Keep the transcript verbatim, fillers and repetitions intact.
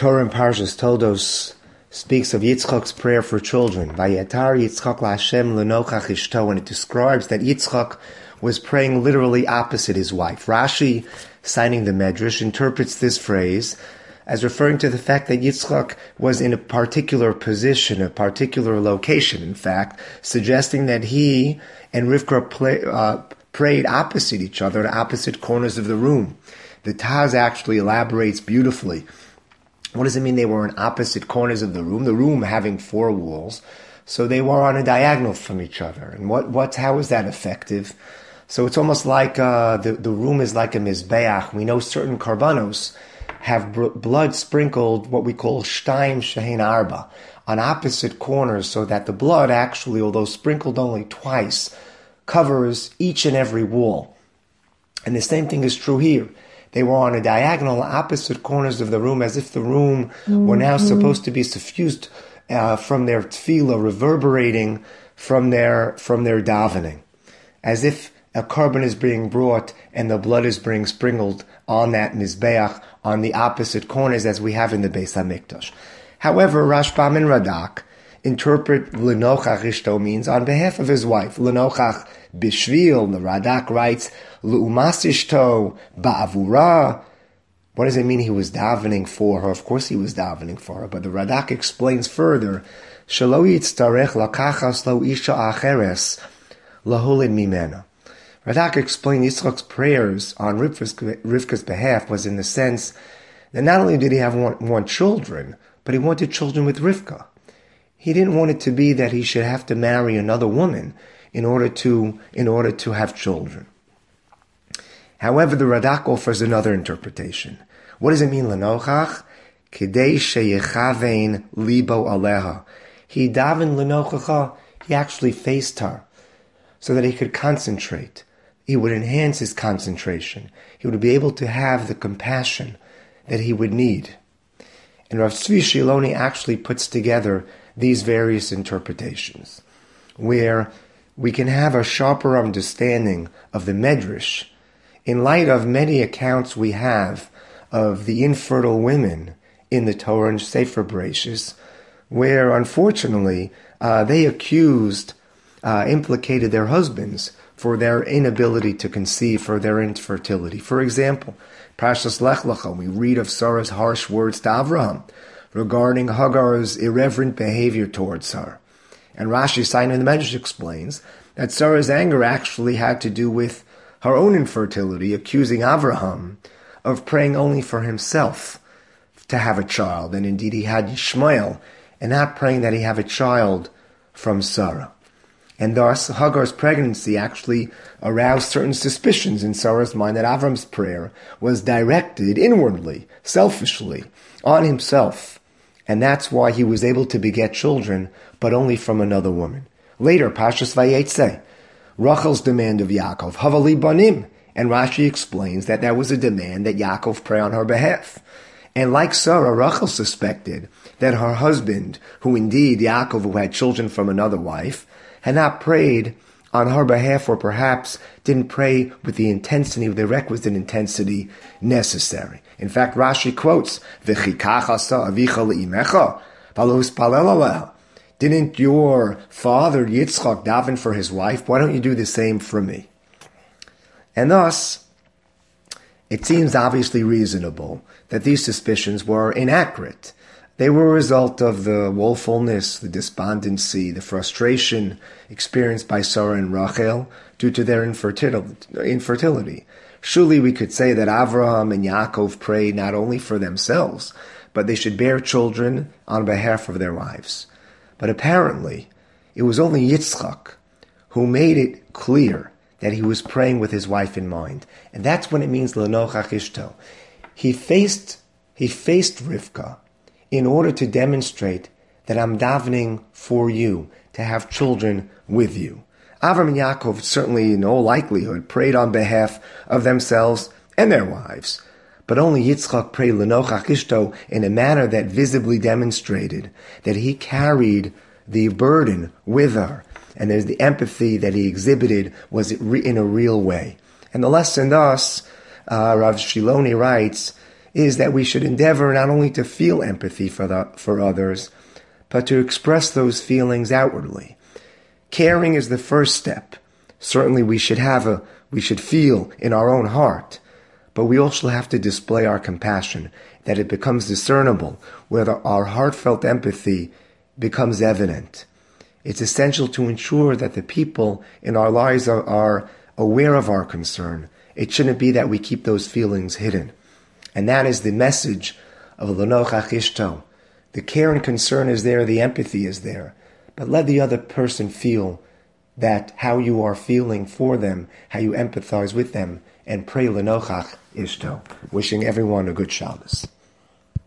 Torah in Parshas Toldos speaks of Yitzchak's prayer for children. Vayetar Yitzchak laHashem lenochach ishto, and it describes that Yitzchak was praying literally opposite his wife. Rashi, citing the Medrash, interprets this phrase as referring to the fact that Yitzchak was in a particular position, a particular location, in fact, suggesting that he and Rivka play, uh, prayed opposite each other at opposite corners of the room. The Taz actually elaborates beautifully. What does it mean they were in opposite corners of the room? The room having four walls, so they were on a diagonal from each other. And what, what, how is that effective? So it's almost like uh, the, the room is like a mizbeach. We know certain karbanos have br- blood sprinkled, what we call shtaim shehein arba, on opposite corners, so that the blood actually, although sprinkled only twice, covers each and every wall. And the same thing is true here. They were on a diagonal opposite corners of the room, as if the room mm-hmm. were now supposed to be suffused uh, from their tefillah, reverberating from their from their davening, as if a carbon is being brought and the blood is being sprinkled on that mizbeach on the opposite corners, as we have in the Beis Hamikdash. However, Rashbam and Radak interpret lenochach ishto means on behalf of his wife. Lenochach bishvil, the Radak writes, l'umas ishto ba'avura. What does it mean he was davening for her? Of course he was davening for her, but the Radak explains further, shelo yitztarech lakachas lo isha acheres lahulid mimena. Radak explained Yitzchak's prayers on Rivka's, Rivka's behalf was in the sense that not only did he have one, one children, but he wanted children with Rivka. He didn't want it to be that he should have to marry another woman in order to in order to have children. However, the Radak offers another interpretation. What does it mean, lenochach? Kidei sheyechavein libo aleha. He davened lenochacha. He actually faced her, so that he could concentrate. He would enhance his concentration. He would be able to have the compassion that he would need. And Rav Tzvi Shiloni actually puts together these various interpretations, where we can have a sharper understanding of the Medrash in light of many accounts we have of the infertile women in the Torah and Sefer Bereshis, where unfortunately uh, they accused, uh, implicated their husbands for their inability to conceive, for their infertility. For example, Parshas Lech Lecha, we read of Sarah's harsh words to Avraham regarding Hagar's irreverent behavior towards her. And Rashi, citing in the Medrash, explains that Sarah's anger actually had to do with her own infertility, accusing Avraham of praying only for himself to have a child. And indeed he had Yishmael, and not praying that he have a child from Sarah. And thus Hagar's pregnancy actually aroused certain suspicions in Sarah's mind that Avram's prayer was directed inwardly, selfishly, on himself. And that's why he was able to beget children, but only from another woman. Later, Parshas Vayetze, Rachel's demand of Yaakov, Havali Banim, and Rashi explains that that was a demand that Yaakov pray on her behalf. And like Sarah, Rachel suspected that her husband, who indeed Yaakov, who had children from another wife, had not prayed on her behalf, or perhaps didn't pray with the intensity, with the requisite intensity necessary. In fact, Rashi quotes, "V'chikach asa avicha le'imecha, v'lo hispalel aleha." Didn't your father Yitzchak daven for his wife? Why don't you do the same for me? And thus, it seems obviously reasonable that these suspicions were inaccurate. They were a result of the woefulness, the despondency, the frustration experienced by Sarah and Rachel due to their infertility. Surely we could say that Avraham and Yaakov prayed not only for themselves, but they should bear children on behalf of their wives. But apparently, it was only Yitzchak who made it clear that he was praying with his wife in mind. And that's when it means lenochach ishto. He faced, he faced Rivka in order to demonstrate that I'm davening for you, to have children with you. Avram and Yaakov certainly in all likelihood prayed on behalf of themselves and their wives. But only Yitzchak prayed lenochach ishto in a manner that visibly demonstrated that he carried the burden with her. And there's the empathy that he exhibited was in a real way. And the lesson thus, uh, Rav Shiloni writes, is that we should endeavor not only to feel empathy for the, for others, but to express those feelings outwardly. Caring is the first step. Certainly we should have a, we should feel in our own heart, but we also have to display our compassion, that it becomes discernible, whether our heartfelt empathy becomes evident. It's essential to ensure that the people in our lives are, are aware of our concern. It shouldn't be that we keep those feelings hidden. And that is the message of L'nochach Ishto. The care and concern is there, the empathy is there. But let the other person feel that how you are feeling for them, how you empathize with them, and pray L'nochach Ishto. Wishing everyone a good Shabbos.